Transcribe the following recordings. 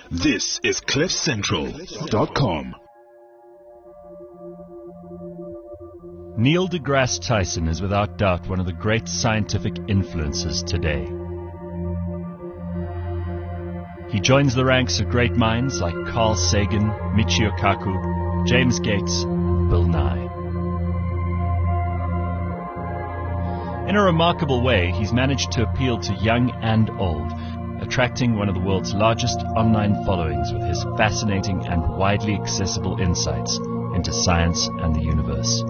This is CliffCentral.com. Neil deGrasse Tyson is without doubt one of the great scientific influences today. He joins the ranks of great minds like Carl Sagan, Michio Kaku, James Gates, and Bill Nye. In a remarkable way, he's managed to appeal to young and old, attracting one of the world's largest online followings with his fascinating and widely accessible insights into science and the universe.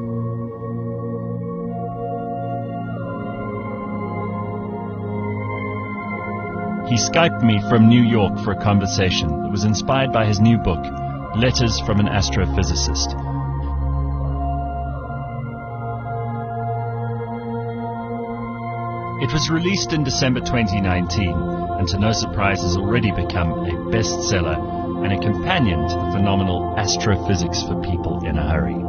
He Skyped me from New York for a conversation that was inspired by his new book, Letters from an Astrophysicist. It was released in December 2019, and to no surprise has already become a bestseller and a companion to the phenomenal Astrophysics for People in a Hurry.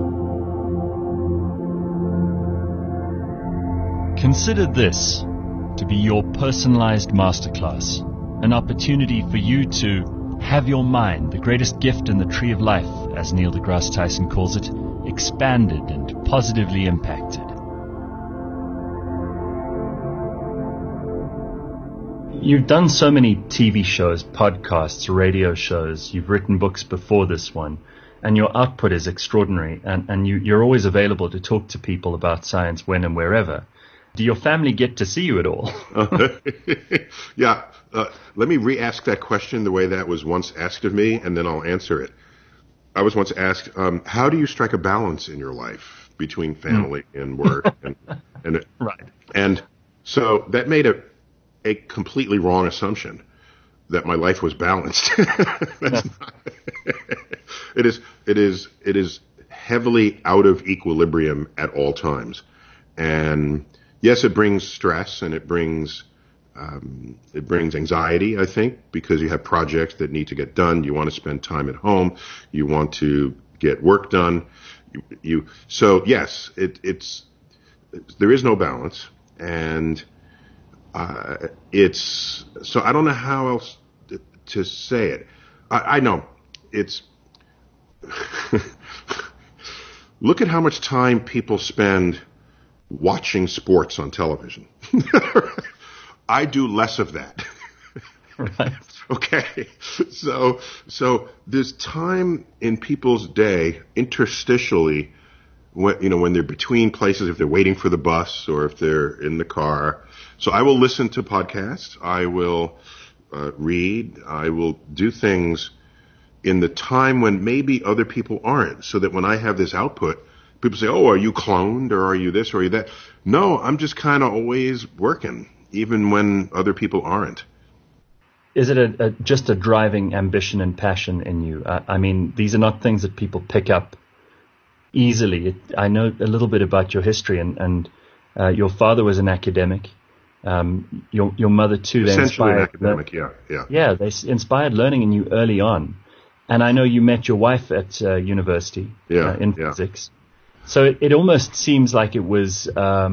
Consider this to be your personalized masterclass, an opportunity for you to have your mind, the greatest gift in the tree of life, as Neil deGrasse Tyson calls it, expanded and positively impacted. You've done so many TV shows, podcasts, radio shows, you've written books before this one, and your output is extraordinary, and you're always available to talk to people about science when and wherever. Do your family get to see you at all? Yeah. Let me re-ask that question the way that was once asked of me, and then I'll answer it. I was once asked, how do you strike a balance in your life between family and work? And Right. And so that made a completely wrong assumption that my life was balanced. That's not, it is heavily out of equilibrium at all times. And yes, it brings stress and it brings anxiety, I think, because you have projects that need to get done. You want to spend time at home. You want to get work done. So yes, there is no balance, and so I don't know how else to say it. I know it's look at how much time people spend watching sports on television. I do less of that. Right. Okay. So there's time in people's day interstitially when they're between places, if they're waiting for the bus or if they're in the car. So I will listen to podcasts. I will read. I will do things in the time when maybe other people aren't, so that when I have this output, people say, oh, are you cloned, or are you this, or are you that? No, I'm just kind of always working, even when other people aren't. Is it just a driving ambition and passion in you? I mean, these are not things that people pick up easily. I know a little bit about your history, and your father was an academic. Your mother too. Essentially an academic, yeah. Yeah, they inspired learning in you early on. And I know you met your wife at university in physics. So it almost seems like it was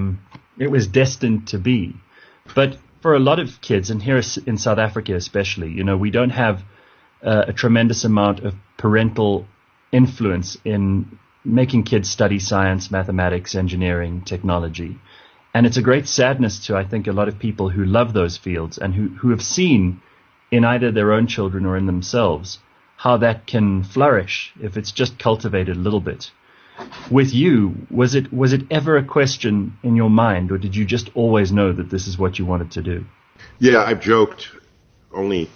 destined to be. But for a lot of kids, and here in South Africa especially, we don't have a tremendous amount of parental influence in making kids study science, mathematics, engineering, technology. And it's a great sadness to, I think, a lot of people who love those fields and who have seen in either their own children or in themselves how that can flourish if it's just cultivated a little bit. With you, was it ever a question in your mind, or did you just always know that this is what you wanted to do? Yeah, I've joked, only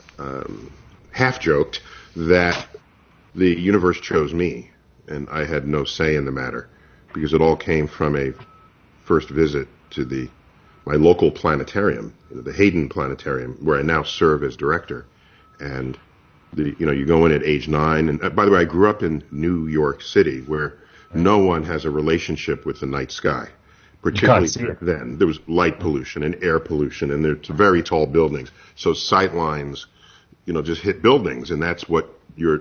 half joked, that the universe chose me, and I had no say in the matter, because it all came from a first visit to my local planetarium, the Hayden Planetarium, where I now serve as director. And you go in at age 9, and by the way, I grew up in New York City, where no one has a relationship with the night sky. Particularly back then, there was light pollution and air pollution, and there's very tall buildings. So sight lines, just hit buildings, and that's what's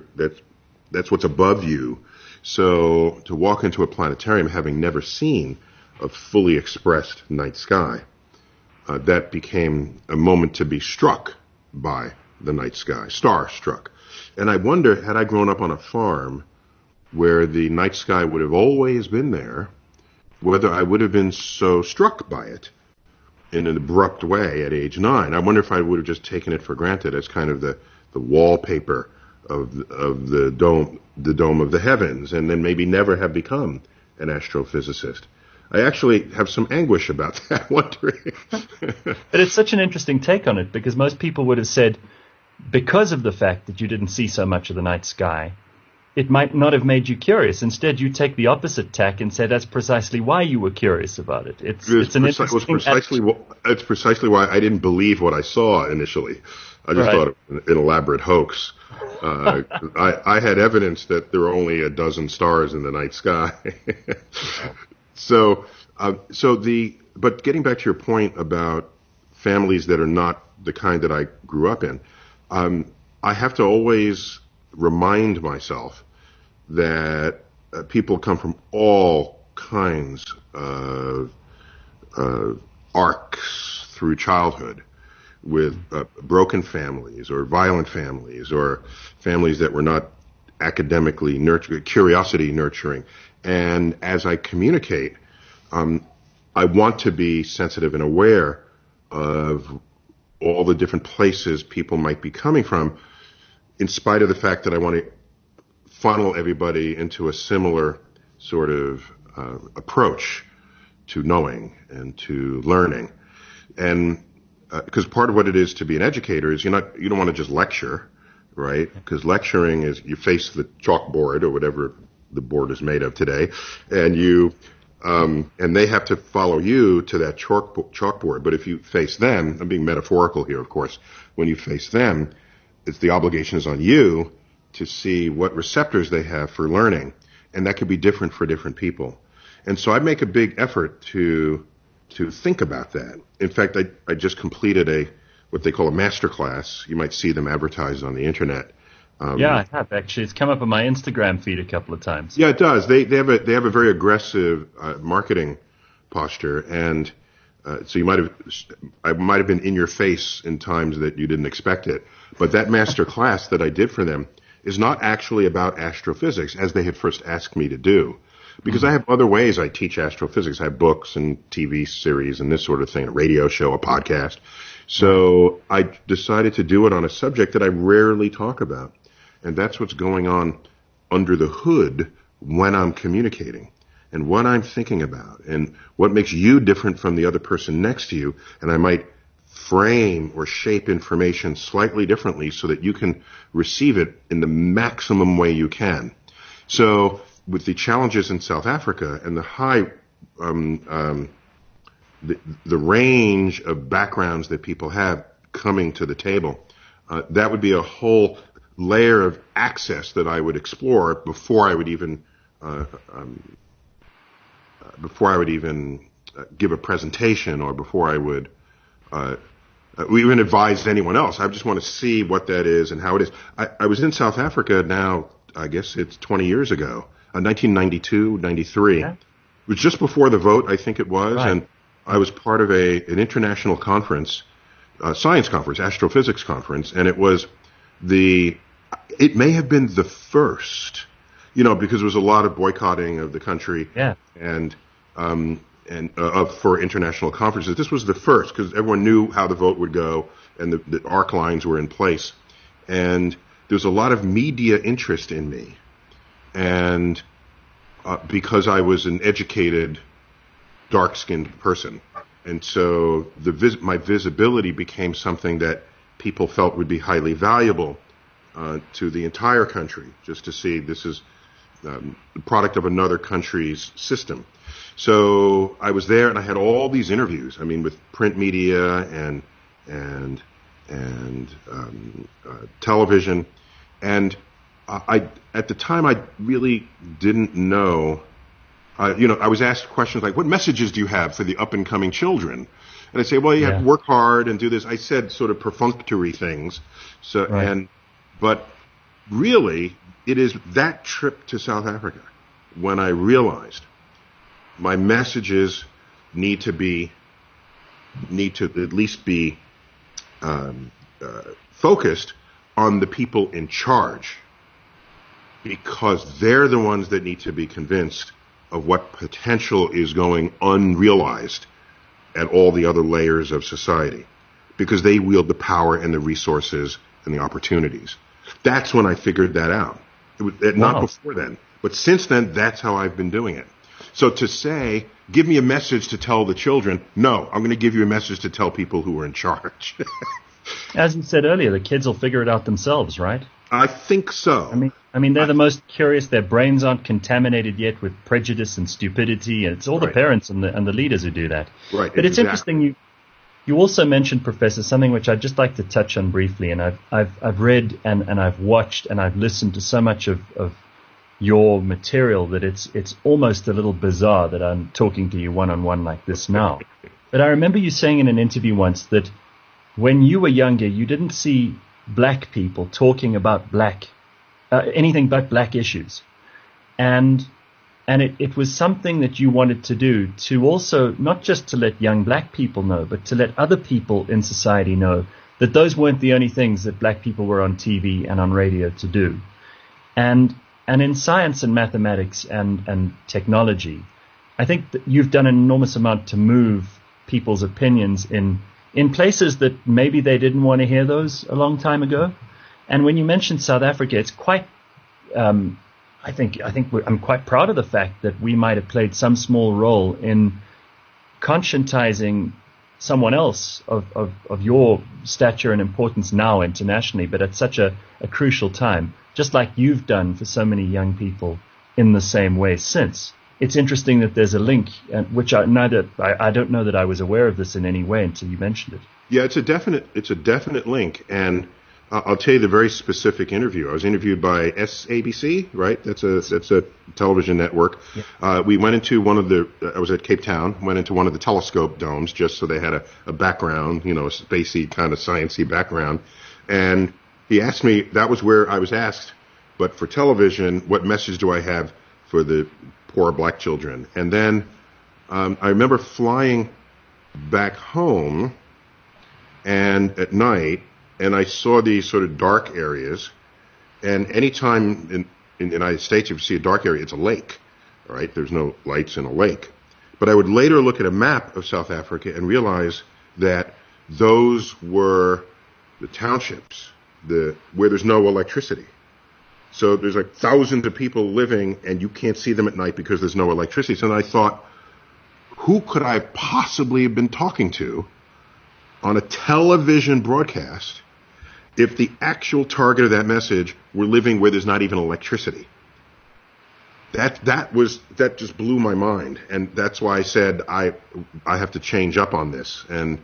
above you. So to walk into a planetarium having never seen a fully expressed night sky, that became a moment to be struck by the night sky, starstruck. And I wonder, had I grown up on a farm where the night sky would have always been there, whether I would have been so struck by it in an abrupt way at age 9. I wonder if I would have just taken it for granted as kind of the wallpaper of the dome of the heavens, and then maybe never have become an astrophysicist. I actually have some anguish about that, wondering. But it's such an interesting take on it, because most people would have said, because of the fact that you didn't see so much of the night sky, it might not have made you curious. Instead, you take the opposite tack and say that's precisely why you were curious about it. It's precisely why I didn't believe what I saw initially. I just thought it was an elaborate hoax. I had evidence that there were only a dozen stars in the night sky. But getting back to your point about families that are not the kind that I grew up in, I have to always remind myself that people come from all kinds of arcs through childhood, with broken families or violent families or families that were not academically curiosity nurturing. And as I communicate, I want to be sensitive and aware of all the different places people might be coming from, in spite of the fact that I want to funnel everybody into a similar sort of approach to knowing and to learning. And because part of what it is to be an educator is you don't want to just lecture, right? Because lecturing is you face the chalkboard or whatever the board is made of today, and and they have to follow you to that chalkboard. But if you face them, I'm being metaphorical here, of course, when you face them, it's the obligation is on you to see what receptors they have for learning, and that could be different for different people. And so I make a big effort to think about that. In fact, I just completed what they call a master class. You might see them advertised on the internet. Yeah, I have actually. It's come up on my Instagram feed a couple of times. Yeah, it does. They have a very aggressive marketing posture, and so I might have been in your face in times that you didn't expect it. But that master class that I did for them is not actually about astrophysics, as they had first asked me to do. Because I have other ways I teach astrophysics. I have books and TV series and this sort of thing, a radio show, a podcast. So I decided to do it on a subject that I rarely talk about. And that's what's going on under the hood when I'm communicating and what I'm thinking about and what makes you different from the other person next to you. And I might frame or shape information slightly differently so that you can receive it in the maximum way you can. So with the challenges in South Africa and the high, the range of backgrounds that people have coming to the table, that would be a whole layer of access that I would explore before I would even give a presentation or before I would even advise anyone else. I just want to see what that is and how it is. I was in South Africa now, I guess it's 20 years ago, 1992, 93. Yeah. It was just before the vote, I think it was, right. And I was part of an international conference, science conference, astrophysics conference, and it may have been the first, because there was a lot of boycotting of the country, yeah, and for international conferences. This was the first because everyone knew how the vote would go, and the arc lines were in place, and there was a lot of media interest in me, and because I was an educated, dark-skinned person, and so my visibility became something that people felt would be highly valuable to the entire country, just to see this is the product of another country's system. So I was there, and I had all these interviews. I mean, with print media and television, and at the time I really didn't know. I was asked questions like, "What messages do you have for the up and coming children?" And I say, "Well, you have to work hard and do this." I said sort of perfunctory things. So right. But really, it is that trip to South Africa when I realized my messages need to at least be focused on the people in charge, because they're the ones that need to be convinced of what potential is going unrealized at all the other layers of society, because they wield the power and the resources and the opportunities. That's when I figured that out. Not before then, but since then, that's how I've been doing it. So to say, give me a message to tell the children, no, I'm going to give you a message to tell people who are in charge. As you said earlier, the kids will figure it out themselves, right? I think so. I mean, they're the most curious. Their brains aren't contaminated yet with prejudice and stupidity, and it's all the parents and the leaders who do that. Right. But it's interesting. You also mentioned, Professor, something which I'd just like to touch on briefly, and I've read and I've watched and I've listened to so much of your material that it's almost a little bizarre that I'm talking to you one-on-one like this now. But I remember you saying in an interview once that when you were younger, you didn't see black people talking about anything but black issues. And it was something that you wanted to do to also, not just to let young black people know, but to let other people in society know that those weren't the only things that black people were on TV and on radio to do. And in science and mathematics and technology, I think that you've done an enormous amount to move people's opinions in places that maybe they didn't want to hear those a long time ago. And when you mentioned South Africa, it's quite, I think I'm quite proud of the fact that we might have played some small role in conscientizing someone else of your stature and importance now internationally, but at such a crucial time, just like you've done for so many young people in the same way since. It's interesting that there's a link, which I don't know that I was aware of this in any way until you mentioned it. Yeah, it's a definite link, and I'll tell you the very specific interview. I was interviewed by SABC, right? That's a television network. Yeah. We went into I was at Cape Town, went into one of the telescope domes just so they had a background, a spacey kind of sciencey background. And he asked me, that was where I was asked, but for television, what message do I have for the poor black children? And then I remember flying back home and at night, and I saw these sort of dark areas. And anytime in the United States, if you see a dark area, it's a lake, all right? There's no lights in a lake. But I would later look at a map of South Africa and realize that those were the townships where there's no electricity. So there's like thousands of people living, and you can't see them at night because there's no electricity. So then I thought, who could I possibly have been talking to on a television broadcast if the actual target of that message were living where there's not even electricity? That just blew my mind, and that's why I said I have to change up on this, and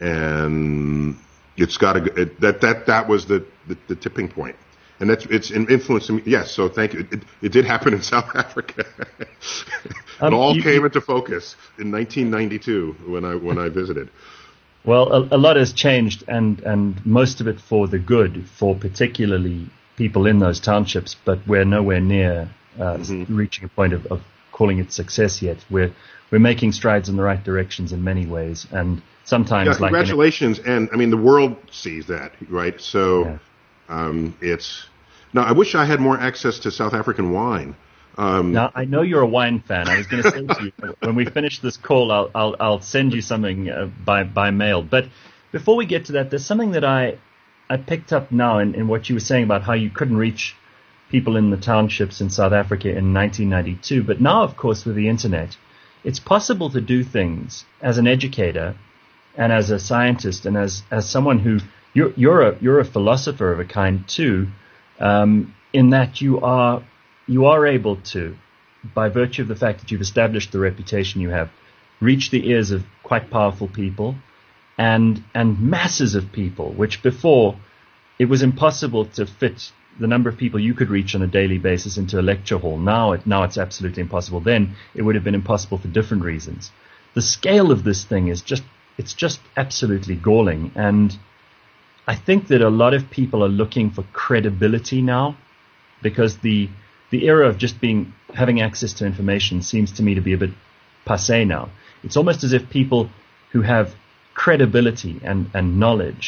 it's got to that was the tipping point. And it's influencing me. Yes, so thank you. It did happen in South Africa. It all came into focus in 1992 when I visited. Well, a lot has changed, and most of it for the good, for particularly people in those townships, but we're nowhere near reaching a point of calling it success yet. We're making strides in the right directions in many ways, and sometimes congratulations, and I mean the world sees that, right? So it's now. I wish I had more access to South African wine. Now, I know you're a wine fan. I was going to say to you, when we finish this call, I'll send you something by mail. But before we get to that, there's something that I picked up now in what you were saying about how you couldn't reach people in the townships in South Africa in 1992. But now, of course, with the internet, it's possible to do things as an educator and as a scientist and as someone who you're a philosopher of a kind too, in that you are able to, by virtue of the fact that you've established the reputation you have, reach the ears of quite powerful people and masses of people, which before it was impossible to fit the number of people you could reach on a daily basis into a lecture hall. Now it's absolutely impossible. Then it would have been impossible for different reasons. The scale of this thing is just absolutely galling. And I think that a lot of people are looking for credibility now, because the era of just having access to information seems to me to be a bit passé now. It's almost as if people who have credibility and knowledge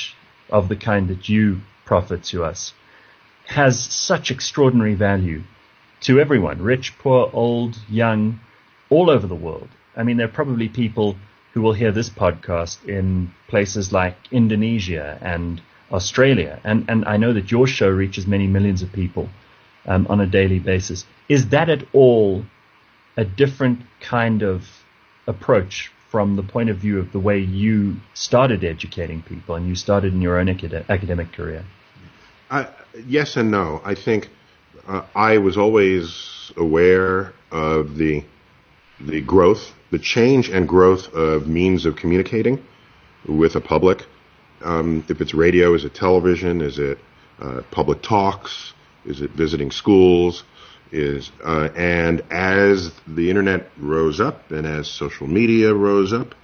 of the kind that you proffer to us has such extraordinary value to everyone, rich, poor, old, young, all over the world. I mean, there are probably people who will hear this podcast in places like Indonesia and Australia. And I know that your show reaches many millions of people on a daily basis. Is that at all a different kind of approach from the point of view of the way you started educating people and you started in your own academic career? Yes and no. I think I was always aware of the growth, the change and growth of means of communicating with a public. If it's radio, is it television? Is it public talks? Is it visiting schools? And as the internet rose up and as social media rose up,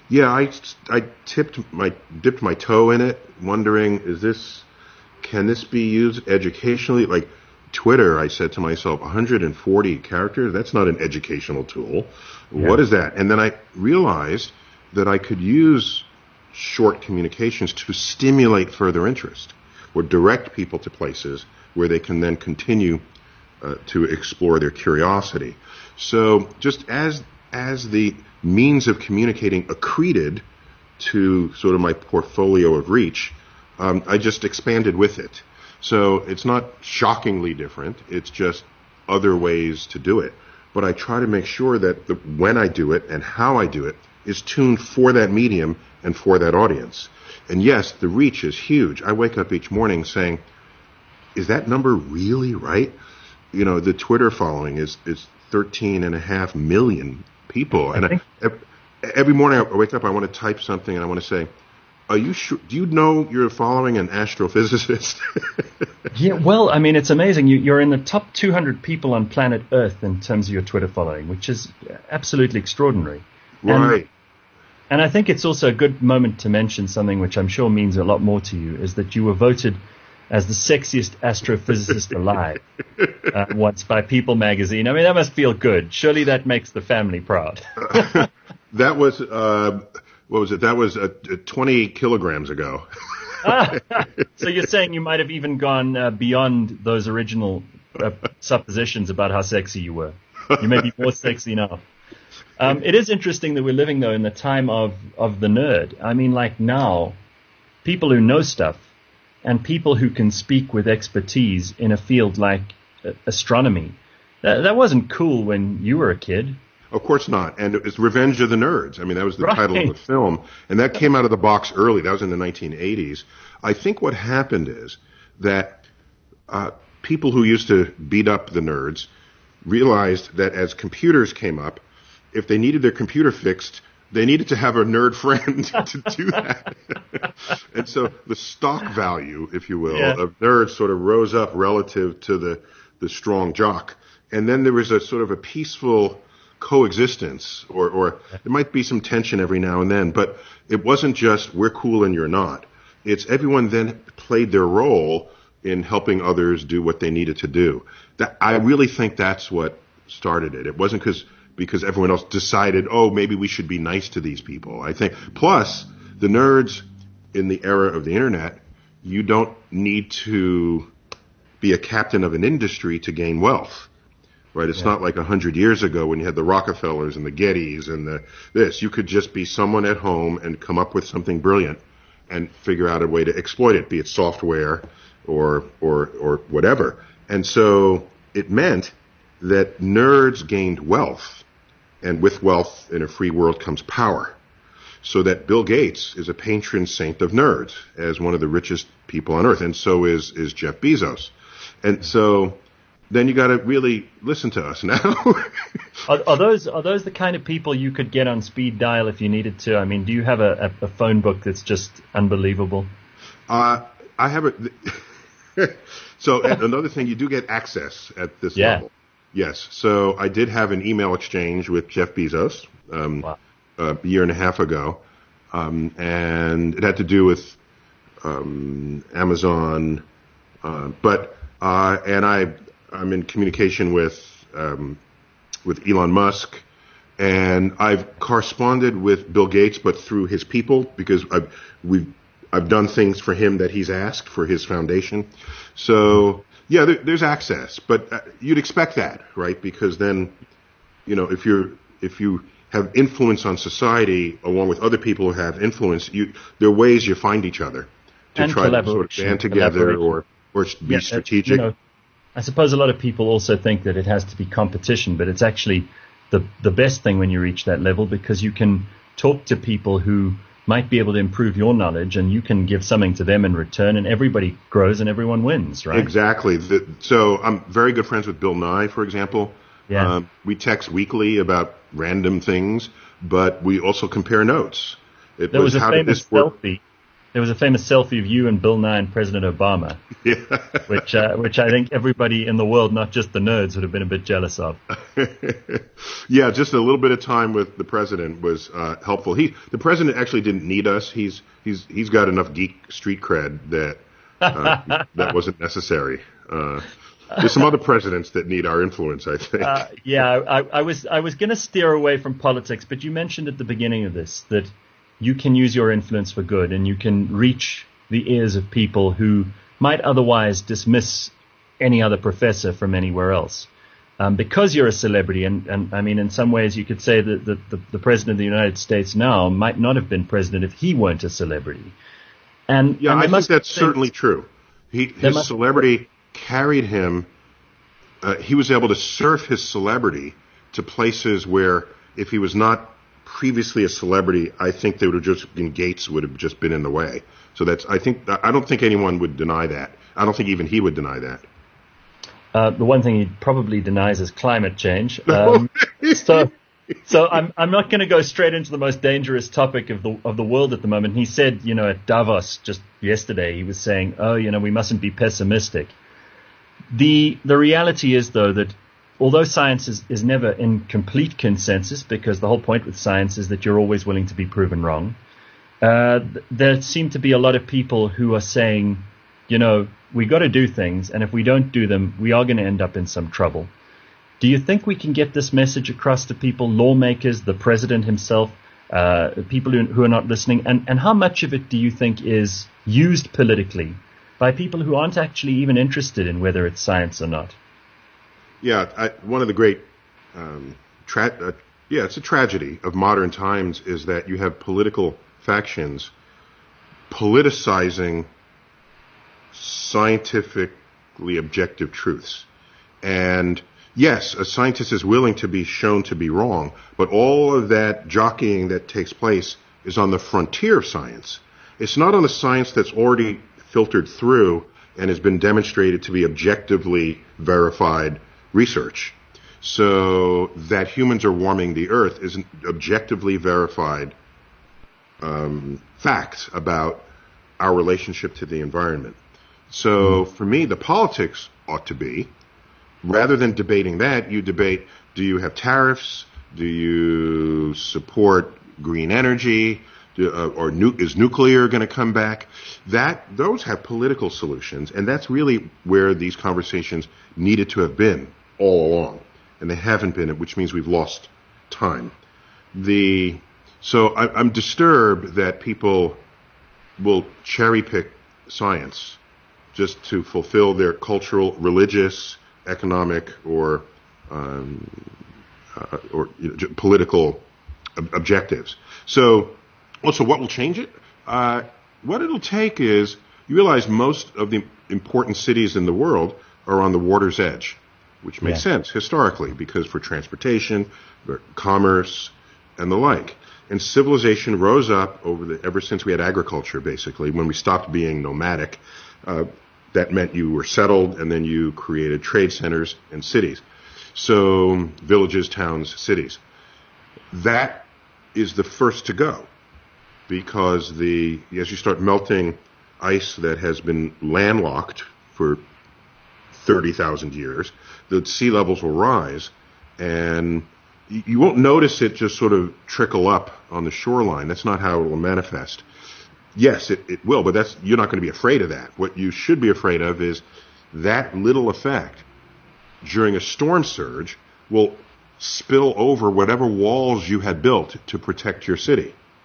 I dipped my toe in it, wondering, can this be used educationally? Like Twitter, I said to myself, 140 characters, that's not an educational tool. Yeah. What is that? And then I realized that I could use short communications to stimulate further interest or direct people to places where they can then continue to explore their curiosity. So just as the means of communicating accreted to sort of my portfolio of reach, I just expanded with it. So it's not shockingly different. It's just other ways to do it. But I try to make sure that when I do it and how I do it is tuned for that medium and for that audience. And yes, the reach is huge. I wake up each morning saying, is that number really right? You know, the Twitter following is 13.5 million people. And every morning I wake up, I want to type something and I want to say, are you sure? Do you know you're following an astrophysicist? Yeah, well, I mean, it's amazing. You're in the top 200 people on planet Earth in terms of your Twitter following, which is absolutely extraordinary. Right. And I think it's also a good moment to mention something which I'm sure means a lot more to you, is that you were voted as the sexiest astrophysicist alive once by People magazine. I mean, that must feel good. Surely that makes the family proud. That was... what was it? That was 20 kilograms ago. So you're saying you might have even gone beyond those original suppositions about how sexy you were. You may be more sexy now. It is interesting that we're living, though, in the time of the nerd. I mean, like now, people who know stuff and people who can speak with expertise in a field like astronomy, that wasn't cool when you were a kid. Of course not. And it's Revenge of the Nerds. I mean, that was the title of the film. And that came out of the box early. That was in the 1980s. I think what happened is that people who used to beat up the nerds realized that as computers came up, if they needed their computer fixed, they needed to have a nerd friend to do that. And so the stock value, if you will, of nerds sort of rose up relative to the strong jock. And then there was a sort of a peaceful coexistence, or there might be some tension every now and then, but it wasn't just we're cool and you're not. It's everyone then played their role in helping others do what they needed to do. I really think that's what started it. It wasn't because everyone else decided, oh, maybe we should be nice to these people. I think, plus, the nerds in the era of the internet, you don't need to be a captain of an industry to gain wealth. Right, it's not like 100 years ago when you had the Rockefellers and the Gettys and this. You could just be someone at home and come up with something brilliant and figure out a way to exploit it, be it software or whatever. And so it meant that nerds gained wealth, and with wealth in a free world comes power. So that Bill Gates is a patron saint of nerds as one of the richest people on earth, and so is Jeff Bezos. And so then you got to really listen to us now. Are those the kind of people you could get on speed dial if you needed to? I mean, do you have a phone book that's just unbelievable? I have a. So another thing, you do get access at this level. Yes. So I did have an email exchange with Jeff Bezos a year and a half ago, and it had to do with Amazon, but I'm in communication with Elon Musk, and I've corresponded with Bill Gates, but through his people, because I've done things for him that he's asked for his foundation. So yeah, there's access, but you'd expect that, right? Because then, if you have influence on society along with other people who have influence, there are ways you find each other to try to sort of band together or be strategic. I suppose a lot of people also think that it has to be competition, but it's actually the best thing when you reach that level, because you can talk to people who might be able to improve your knowledge, and you can give something to them in return, and everybody grows and everyone wins, right? Exactly. So I'm very good friends with Bill Nye, for example. Yeah. We text weekly about random things, but we also compare notes. There was a famous selfie of you and Bill Nye and President Obama, which I think everybody in the world, not just the nerds, would have been a bit jealous of. Yeah, just a little bit of time with the president was helpful. The president actually didn't need us. He's got enough geek street cred that that wasn't necessary. There's some other presidents that need our influence, I think. I was going to steer away from politics, but you mentioned at the beginning of this that you can use your influence for good, and you can reach the ears of people who might otherwise dismiss any other professor from anywhere else. Because you're a celebrity, and I mean, in some ways you could say that the President of the United States now might not have been president if he weren't a celebrity. I think that's certainly true. His celebrity carried him. He was able to surf his celebrity to places where, if he was not previously a celebrity, I think they would have just been Gates would have just been in the way. So I don't think anyone would deny that. I don't think even he would deny that. The one thing he probably denies is climate change. So I'm not going to go straight into the most dangerous topic of the world at the moment. He said, at Davos just yesterday, he was saying, we mustn't be pessimistic. The reality is, though, that although science is never in complete consensus, because the whole point with science is that you're always willing to be proven wrong, there seem to be a lot of people who are saying, we got to do things, and if we don't do them, we are going to end up in some trouble. Do you think we can get this message across to people, lawmakers, the president himself, people who are not listening? And how much of it do you think is used politically by people who aren't actually even interested in whether it's science or not? Yeah, one of the great, it's a tragedy of modern times is that you have political factions politicizing scientifically objective truths. And yes, a scientist is willing to be shown to be wrong, but all of that jockeying that takes place is on the frontier of science. It's not on the science that's already filtered through and has been demonstrated to be objectively verified research. So that humans are warming the earth is an objectively verified fact about our relationship to the environment. So for me, the politics ought to be, rather than debating that, you debate, do you have tariffs? Do you support green energy? Is nuclear going to come back? Those have political solutions, and that's really where these conversations needed to have been all along, and they haven't been, which means we've lost time. So I'm disturbed that people will cherry pick science just to fulfill their cultural, religious, economic, or political objectives. So, also, what will change it? What it'll take is, you realize most of the important cities in the world are on the water's edge, which makes sense historically, because for transportation, for commerce, and the like. And civilization rose up ever since we had agriculture, basically, when we stopped being nomadic. That meant you were settled, and then you created trade centers and cities. So villages, towns, cities. That is the first to go, because as you start melting ice that has been landlocked for 30,000 years, the sea levels will rise, and you won't notice it just sort of trickle up on the shoreline. That's not how it will manifest. Yes, it will, but you're not going to be afraid of that. What you should be afraid of is that little effect during a storm surge will spill over whatever walls you had built to protect your city.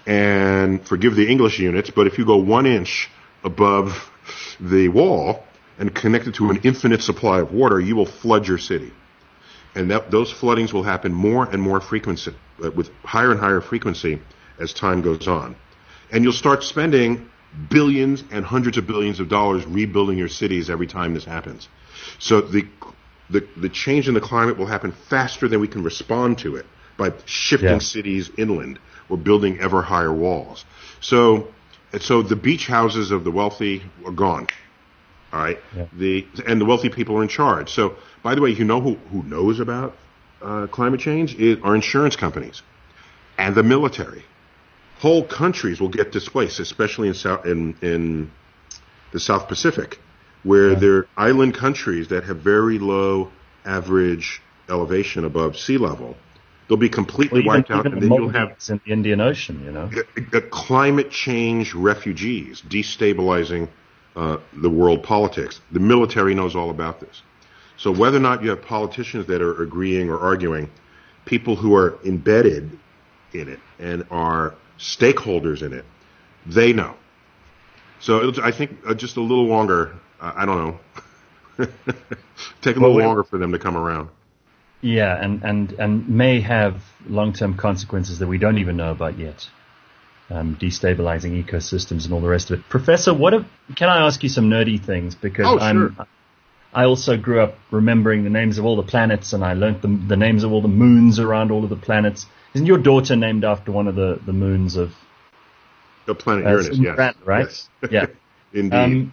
and forgive the English units, but if you go 1 inch above the wall and connect it to an infinite supply of water, you will flood your city. And those floodings will happen more and more frequency, with higher and higher frequency as time goes on. And you'll start spending billions and hundreds of billions of dollars rebuilding your cities every time this happens. So the change in the climate will happen faster than we can respond to it by shifting cities inland or building ever higher walls. So the beach houses of the wealthy are gone. All right. Yeah. And the wealthy people are in charge. So, by the way, you know who knows about climate change are insurance companies and the military. Whole countries will get displaced, especially in the South Pacific, where they're island countries that have very low average elevation above sea level. They'll be completely wiped out, and then you'll have in the Indian Ocean. You know, climate change refugees destabilizing the world politics. The military knows all about this. So whether or not you have politicians that are agreeing or arguing, people who are embedded in it and are stakeholders in it, they know. So I think just a little longer, I don't know, take a little longer for them to come around. Yeah, and may have long-term consequences that we don't even know about yet. Destabilizing ecosystems and all the rest of it. Professor, can I ask you some nerdy things? Because I also grew up remembering the names of all the planets, and I learned the names of all the moons around all of the planets. Isn't your daughter named after one of the moons of the planet Uranus? Yes, right? Yes. Yeah, indeed.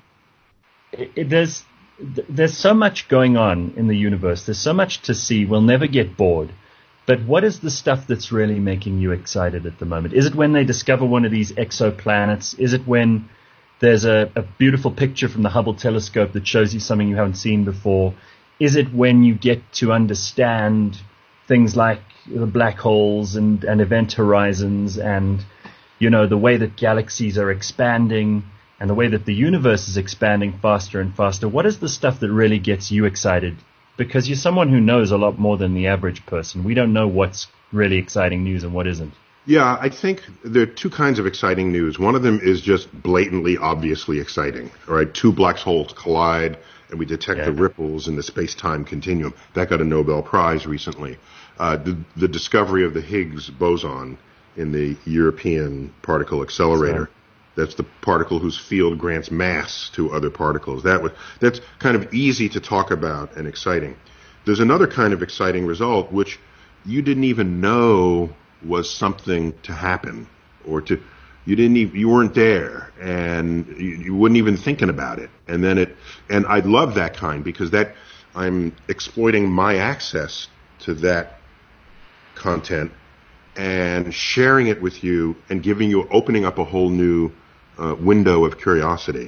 There's so much going on in the universe. There's so much to see. We'll never get bored. But what is the stuff that's really making you excited at the moment? Is it when they discover one of these exoplanets? Is it when there's a beautiful picture from the Hubble telescope that shows you something you haven't seen before? Is it when you get to understand things like the black holes and event horizons and, you know, the way that galaxies are expanding and the way that the universe is expanding faster and faster? What is the stuff that really gets you excited? Because you're someone who knows a lot more than the average person. We don't know what's really exciting news and what isn't. Yeah, I think there are two kinds of exciting news. One of them is just blatantly, obviously exciting. All right, two black holes collide, and we detect the ripples in the space-time continuum. That got a Nobel Prize recently. The discovery of the Higgs boson in the European Particle Accelerator. That's the particle whose field grants mass to other particles. That's kind of easy to talk about and exciting. There's another kind of exciting result which you didn't even know was something to happen, or you weren't there, and you weren't even thinking about it. And I love that kind, because I'm exploiting my access to that content and sharing it with you and opening up a whole new window of curiosity.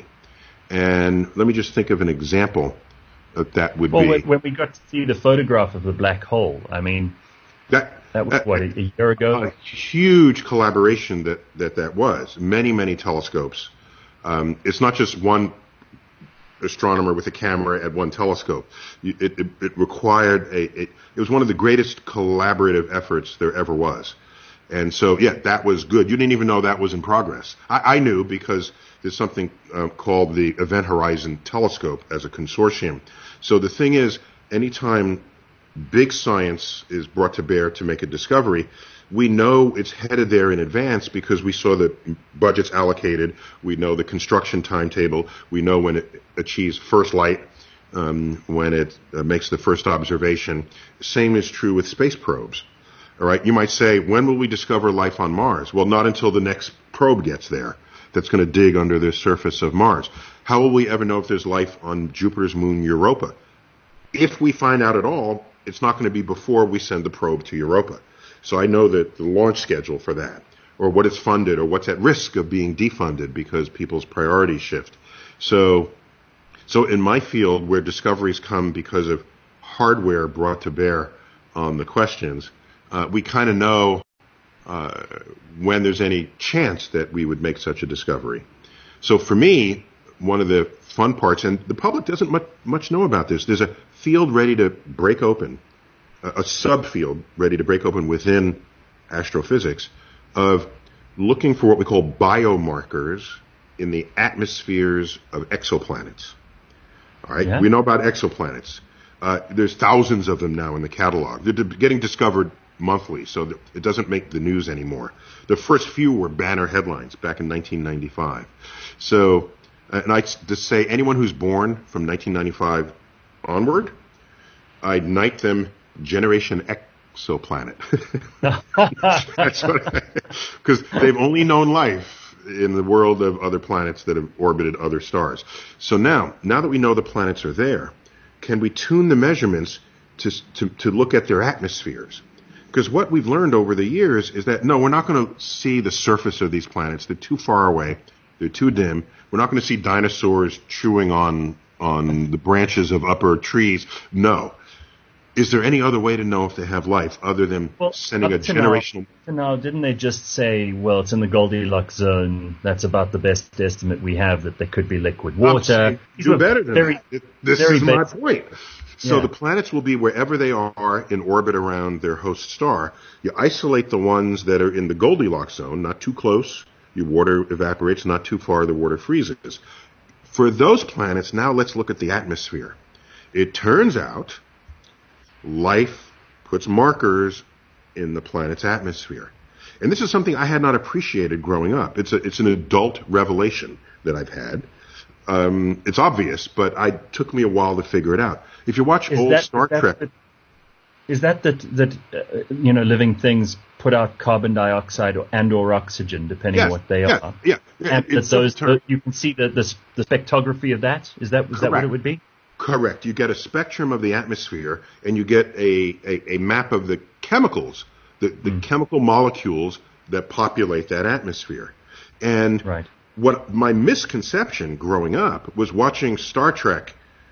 And let me just think of an example that would be. Well, when we got to see the photograph of the black hole, I mean, that was a year ago? A huge collaboration that was. Many, many telescopes. It's not just one astronomer with a camera at one telescope. It required it was one of the greatest collaborative efforts there ever was. And so, that was good. You didn't even know that was in progress. I knew, because there's something called the Event Horizon Telescope as a consortium. So the thing is, anytime big science is brought to bear to make a discovery, we know it's headed there in advance because we saw the budgets allocated. We know the construction timetable. We know when it achieves first light, when it makes the first observation. Same is true with space probes. All right, you might say, when will we discover life on Mars? Well, not until the next probe gets there that's going to dig under the surface of Mars. How will we ever know if there's life on Jupiter's moon Europa? If we find out at all, it's not going to be before we send the probe to Europa. So I know that the launch schedule for that, or what it's funded, or what's at risk of being defunded because people's priorities shift. So in my field, where discoveries come because of hardware brought to bear on the questions, we kind of know when there's any chance that we would make such a discovery. So for me, one of the fun parts, and the public doesn't much know about this, there's a field ready to break open, a subfield ready to break open within astrophysics of looking for what we call biomarkers in the atmospheres of exoplanets. All right, we know about exoplanets. There's thousands of them now in the catalog. They're getting discovered monthly, so it doesn't make the news anymore. The first few were banner headlines back in 1995. So, and I just say anyone who's born from 1995 onward, I'd knight them Generation Exoplanet. That's what, because they've only known life in the world of other planets that have orbited other stars. So now that we know the planets are there, can we tune the measurements to look at their atmospheres? Because what we've learned over the years is that, no, we're not going to see the surface of these planets. They're too far away. They're too dim. We're not going to see dinosaurs chewing on the branches of upper trees. No. Is there any other way to know if they have life other than sending a generational... Now, didn't they just say, well, it's in the Goldilocks zone, that's about the best estimate we have, that there could be liquid water? Do better than that. This is my point. So the planets will be wherever they are in orbit around their host star. You isolate the ones that are in the Goldilocks zone, not too close, your water evaporates, not too far, the water freezes. For those planets, now let's look at the atmosphere. It turns out life puts markers in the planet's atmosphere. And this is something I had not appreciated growing up. It's an adult revelation that I've had. It's obvious, but it took me a while to figure it out. If you watch old Star Trek... Is that living things put out carbon dioxide or oxygen, depending on what they are? Yeah. And that you can see the spectrography of that? Is that what it would be? Correct. You get a spectrum of the atmosphere, and you get a map of the chemicals, the chemical molecules that populate that atmosphere. And what my misconception growing up was watching Star Trek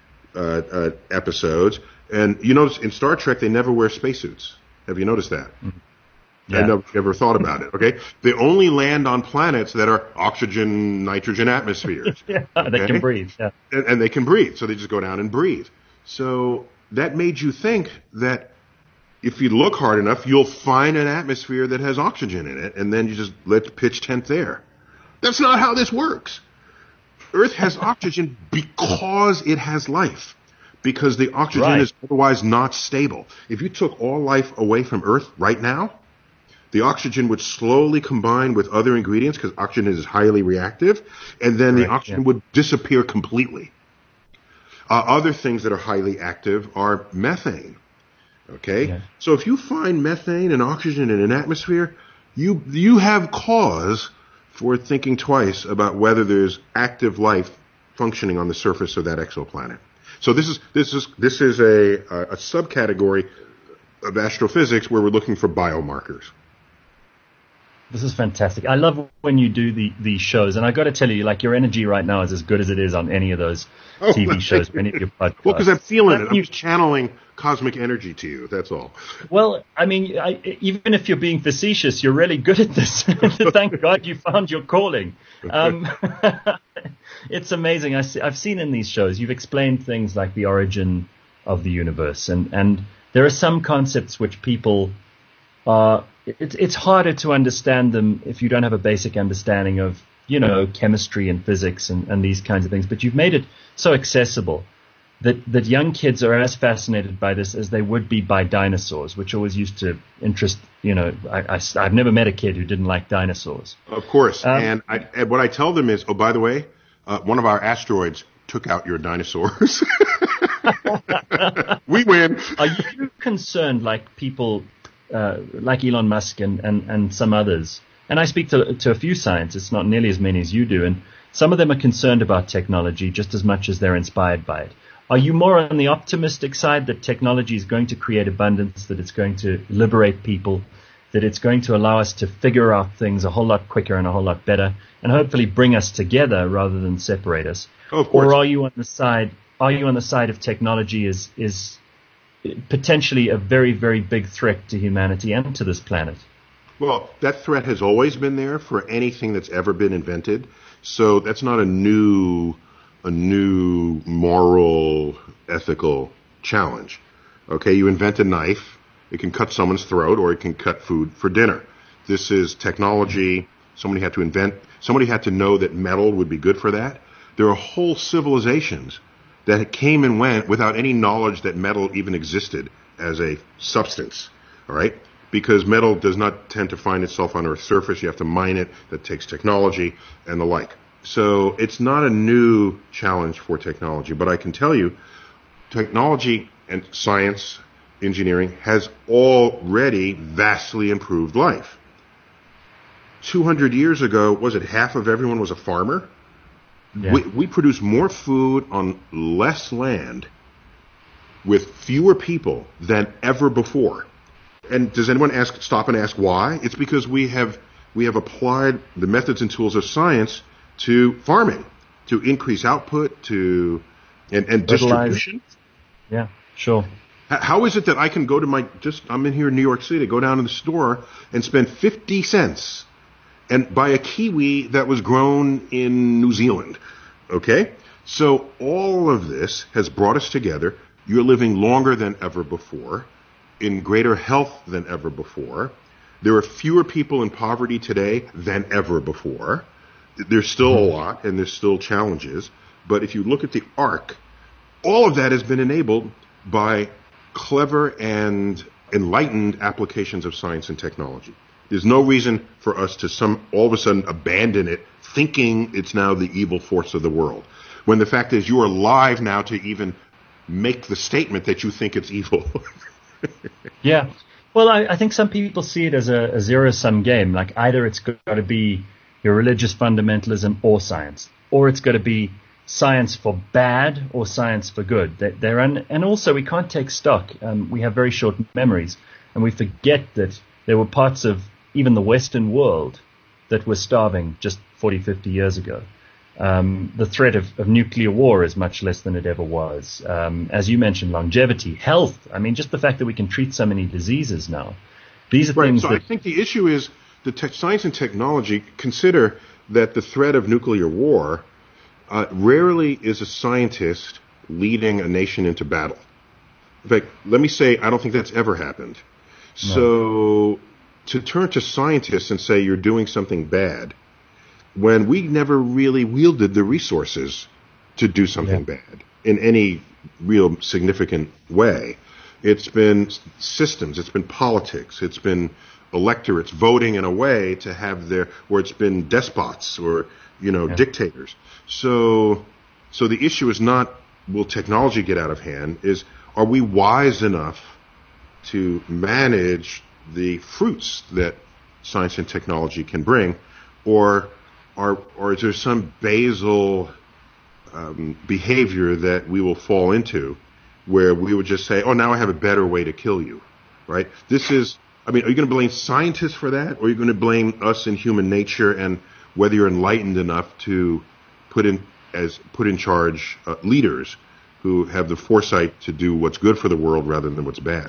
episodes, and you notice in Star Trek they never wear spacesuits. Have you noticed that? Yeah. I never thought about it. Okay, they only land on planets that are oxygen, nitrogen atmospheres. They can breathe. Yeah, and they can breathe, so they just go down and breathe. So that made you think that if you look hard enough, you'll find an atmosphere that has oxygen in it, and then you just let pitch tent there. That's not how this works. Earth has oxygen because it has life. Because the oxygen is otherwise not stable. If you took all life away from Earth right now, the oxygen would slowly combine with other ingredients because oxygen is highly reactive, and then the oxygen would disappear completely. Other things that are highly active are methane. Okay? Yeah. So if you find methane and oxygen in an atmosphere, you have cause for thinking twice about whether there's active life functioning on the surface of that exoplanet. So this is a subcategory of astrophysics where we're looking for biomarkers. This is fantastic. I love when you do these shows, and I got to tell you, like, your energy right now is as good as it is on any of those TV shows or any of your podcasts. Well, because I'm feeling it. I'm just channeling cosmic energy to you. That's all. Well, I mean, even if you're being facetious, you're really good at this. Thank God you found your calling. It's amazing. I've seen in these shows, you've explained things like the origin of the universe, and there are some concepts which people are... It's harder to understand them if you don't have a basic understanding of, chemistry and physics and these kinds of things. But you've made it so accessible that young kids are as fascinated by this as they would be by dinosaurs, which always used to interest, I've never met a kid who didn't like dinosaurs. Of course. And what I tell them is, oh, by the way, one of our asteroids took out your dinosaurs. We win. Are you concerned, like people... like Elon Musk and some others, and I speak to a few scientists, not nearly as many as you do, and some of them are concerned about technology just as much as they're inspired by it. Are you more on the optimistic side that technology is going to create abundance, that it's going to liberate people, that it's going to allow us to figure out things a whole lot quicker and a whole lot better, and hopefully bring us together rather than separate us? Oh, of course. Or are you on the side of technology is potentially a very, very big threat to humanity and to this planet? Well, that threat has always been there for anything that's ever been invented. So that's not a new moral, ethical challenge. Okay, you invent a knife. It can cut someone's throat or it can cut food for dinner. This is technology Somebody had to invent, somebody had to know that metal would be good for that. There are whole civilizations that came and went without any knowledge that metal even existed as a substance, all right? Because metal does not tend to find itself on Earth's surface. You have to mine it. That takes technology and the like. So it's not a new challenge for technology, but I can tell you, technology and science, engineering has already vastly improved life. 200 years ago, was it half of everyone was a farmer? Yeah. We produce more food on less land with fewer people than ever before. And does anyone stop and ask why? It's because we have applied the methods and tools of science to farming, to increase output, and distribution. Yeah, sure. How is it that I can go to I'm in here in New York City, go down to the store and spend 50 cents and buy a kiwi that was grown in New Zealand? Okay? So all of this has brought us together. You're living longer than ever before, in greater health than ever before. There are fewer people in poverty today than ever before. There's still a lot, and there's still challenges. But if you look at the arc, all of that has been enabled by clever and enlightened applications of science and technology. There's no reason for us to all of a sudden abandon it, thinking it's now the evil force of the world, when the fact is you are alive now to even make the statement that you think it's evil. Yeah. Well, I think some people see it as a zero-sum game. Like either it's got to be your religious fundamentalism or science, or it's got to be science for bad or science for good. And also we can't take stock. We have very short memories, and we forget that there were parts of even the Western world that were starving just 40, 50 years ago. The threat of nuclear war is much less than it ever was. As you mentioned, longevity, health. I mean, just the fact that we can treat so many diseases now. These are things that... So I think the issue is science and technology consider that the threat of nuclear war rarely is a scientist leading a nation into battle. In fact, let me say, I don't think that's ever happened. No. So to turn to scientists and say you're doing something bad, when we never really wielded the resources to do something bad in any real significant way. It's been systems, it's been politics, it's been electorates voting in a way to have or it's been despots or, dictators. So the issue is not, will technology get out of hand, is are we wise enough to manage the fruits that science and technology can bring, or is there some basal behavior that we will fall into where we would just say, oh, now I have a better way to kill you, right? Are you going to blame scientists for that, or are you going to blame us in human nature and whether you're enlightened enough to put in charge leaders who have the foresight to do what's good for the world rather than what's bad?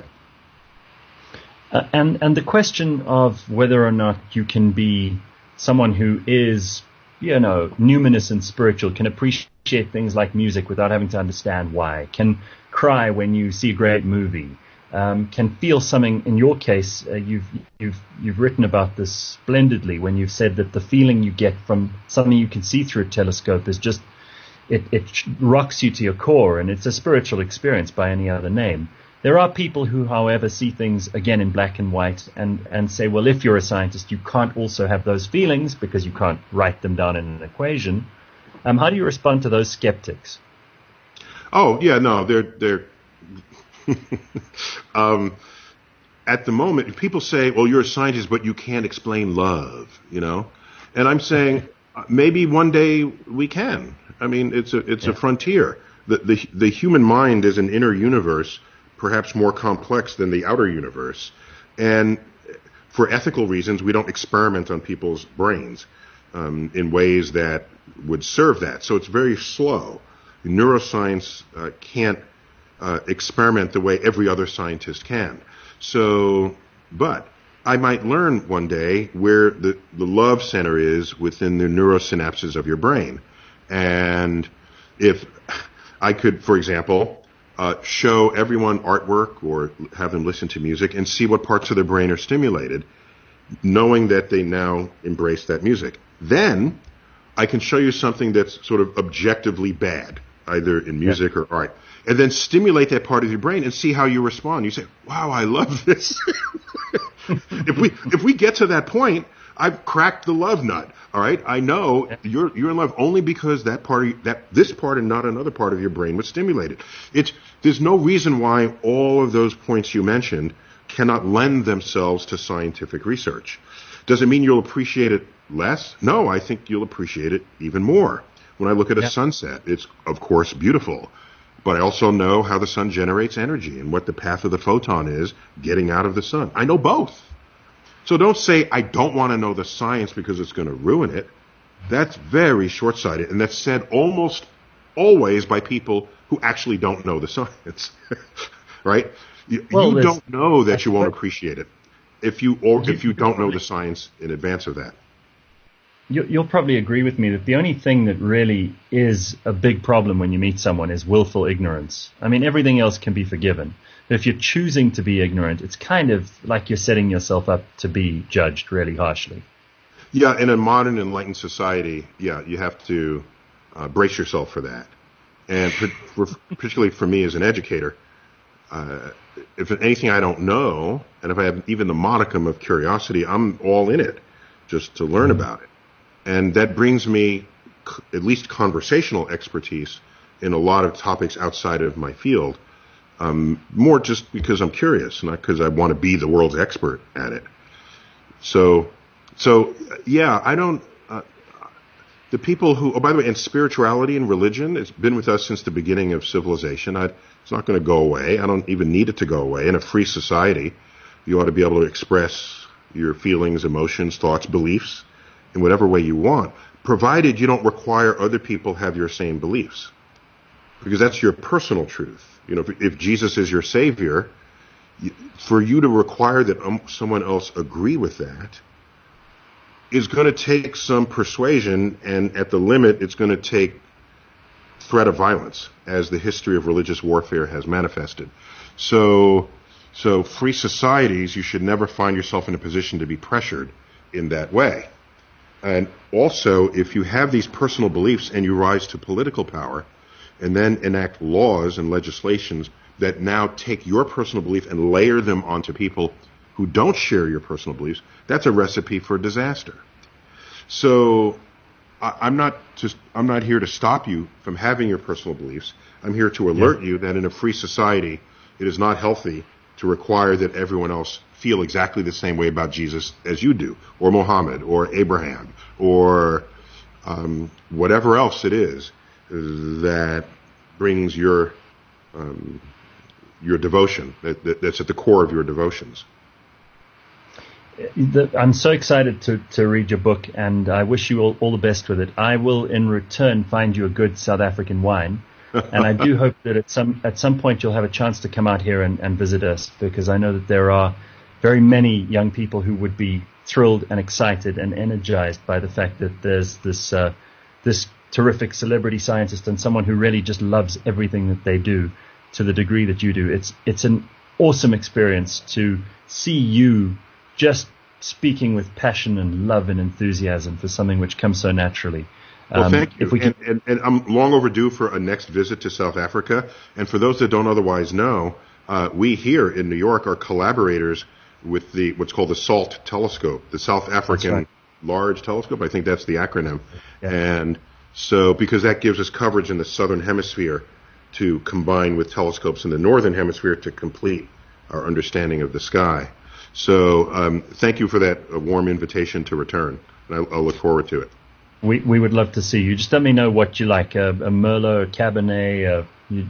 And the question of whether or not you can be someone who is, numinous and spiritual, can appreciate things like music without having to understand why, can cry when you see a great movie, can feel something. In your case, you've written about this splendidly when you've said that the feeling you get from something you can see through a telescope is just, it rocks you to your core, and it's a spiritual experience by any other name. There are people who, however, see things again in black and white and say, well, if you're a scientist, you can't also have those feelings because you can't write them down in an equation. How do you respond to those skeptics? Oh, yeah, no, they're at the moment, people say, well, you're a scientist, but you can't explain love, And I'm saying, maybe one day we can. I mean, it's a frontier. The human mind is an inner universe, perhaps more complex than the outer universe. And for ethical reasons, we don't experiment on people's brains in ways that would serve that. So it's very slow. Neuroscience can't experiment the way every other scientist can. But I might learn one day where the love center is within the neurosynapses of your brain. And if I could, for example, show everyone artwork or have them listen to music and see what parts of their brain are stimulated, knowing that they now embrace that music. Then I can show you something that's sort of objectively bad, either in music or art, and then stimulate that part of your brain and see how you respond. You say, wow, I love this. If we get to that point, I've cracked the love nut. All right, I know you're in love only because this part and not another part of your brain was stimulated. There's no reason why all of those points you mentioned cannot lend themselves to scientific research. Does it mean you'll appreciate it less? No, I think you'll appreciate it even more. When I look at a sunset, it's of course beautiful, but I also know how the sun generates energy and what the path of the photon is getting out of the sun. I know both. So don't say, I don't want to know the science because it's going to ruin it. That's very short-sighted, and that's said almost always by people who actually don't know the science, right? You don't know that you won't appreciate it if you don't know the science in advance of that. You'll probably agree with me that the only thing that really is a big problem when you meet someone is willful ignorance. I mean, everything else can be forgiven. But if you're choosing to be ignorant, it's kind of like you're setting yourself up to be judged really harshly. Yeah, in a modern enlightened society, you have to brace yourself for that. And particularly for me as an educator, if anything I don't know, and if I have even the modicum of curiosity, I'm all in it just to learn about it. And that brings me at least conversational expertise in a lot of topics outside of my field, more just because I'm curious, not because I want to be the world's expert at it. So yeah, I don't, the people who, oh, by the way, and spirituality and religion, it's been with us since the beginning of civilization. It's not going to go away. I don't even need it to go away. In a free society, you ought to be able to express your feelings, emotions, thoughts, beliefs in whatever way you want, provided you don't require other people have your same beliefs. Because that's your personal truth. You know, if Jesus is your Savior, for you to require that someone else agree with that is going to take some persuasion, and at the limit, it's going to take threat of violence, as the history of religious warfare has manifested. So free societies, you should never find yourself in a position to be pressured in that way. And also, if you have these personal beliefs and you rise to political power, and then enact laws and legislations that now take your personal belief and layer them onto people who don't share your personal beliefs, that's a recipe for disaster. So I'm not here to stop you from having your personal beliefs. I'm here to alert you that in a free society, it is not healthy to require that everyone else feel exactly the same way about Jesus as you do, or Muhammad, or Abraham, or whatever else it is that brings your devotion, that's at the core of your devotions. I'm so excited to read your book, and I wish you all the best with it. I will, in return, find you a good South African wine, and I do hope that at some point you'll have a chance to come out here and visit us, because I know that there are very many young people who would be thrilled and excited and energized by the fact that there's this terrific celebrity scientist and someone who really just loves everything that they do to the degree that you do. It's an awesome experience to see you just speaking with passion and love and enthusiasm for something which comes so naturally. Well, thank you. And I'm long overdue for a next visit to South Africa. And for those that don't otherwise know, we here in New York are collaborators with what's called the SALT telescope, the South African Large Telescope. I think that's the acronym. Yeah. And so because that gives us coverage in the southern hemisphere to combine with telescopes in the northern hemisphere to complete our understanding of the sky. So thank you for that warm invitation to return. And I'll look forward to it. We would love to see you. Just let me know what you like, a Merlot, a Cabernet.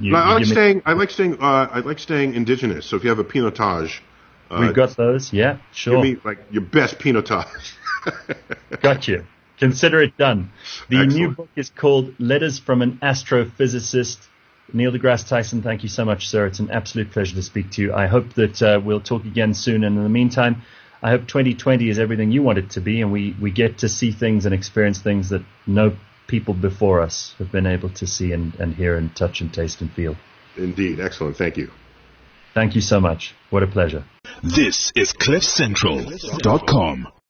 I like staying indigenous. So if you have a Pinotage, we've got those. Yeah, sure. Give me like your best Pinotage. Got you. Consider it done. The Excellent. New book is called Letters from an Astrophysicist. Neil deGrasse Tyson, thank you so much, sir. It's an absolute pleasure to speak to you. I hope that we'll talk again soon. And in the meantime, I hope 2020 is everything you want it to be, and we get to see things and experience things that no people before us have been able to see and hear and touch and taste and feel. Indeed. Excellent. Thank you. Thank you so much. What a pleasure. This is CliffCentral.com.